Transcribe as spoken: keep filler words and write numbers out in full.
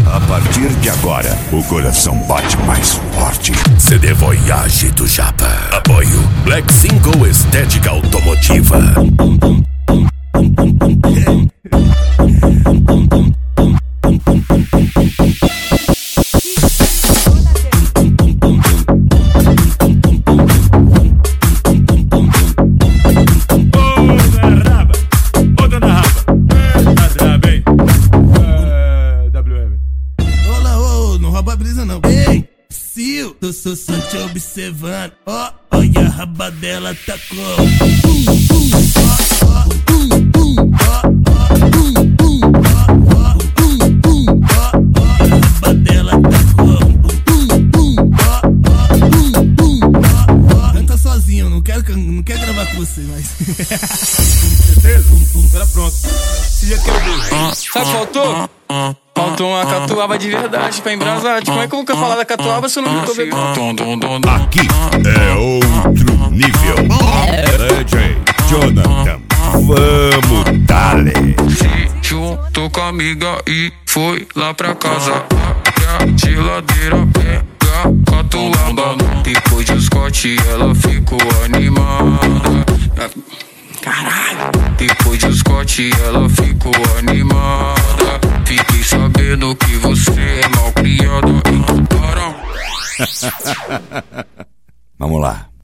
A partir de agora, o coração bate mais forte. C D Voyage do Japa. Apoio Black Single Estética Automotiva. Tô só, só te observando, ó, oh, olha a raba dela tá como uh, uh, ó, ó, uh, uh, ó, ó, uh, uh, ó, ó, a raba dela tá como uh, uh, ó, ó, uh, uh, ó. Canta sozinho, não quero, não quero gravar com você, mas certeza? Agora pronto. Esse jeito que eu dei. Sabe o que faltou? Faltou uma catuaba de verdade pra embrasar. Como é que eu vou falar da catuaba se eu não tô bebendo? Aqui é outro nível. D J Jonathan, vamos dale. Se juntou com a amiga e foi lá pra casa. Abre a geladeira, pega a catuaba. Depois de Scott ela ficou animada. Caralho. Depois de Scott ela ficou animada. Fiquei sabendo que você é mal criada. Então para. Vamos lá.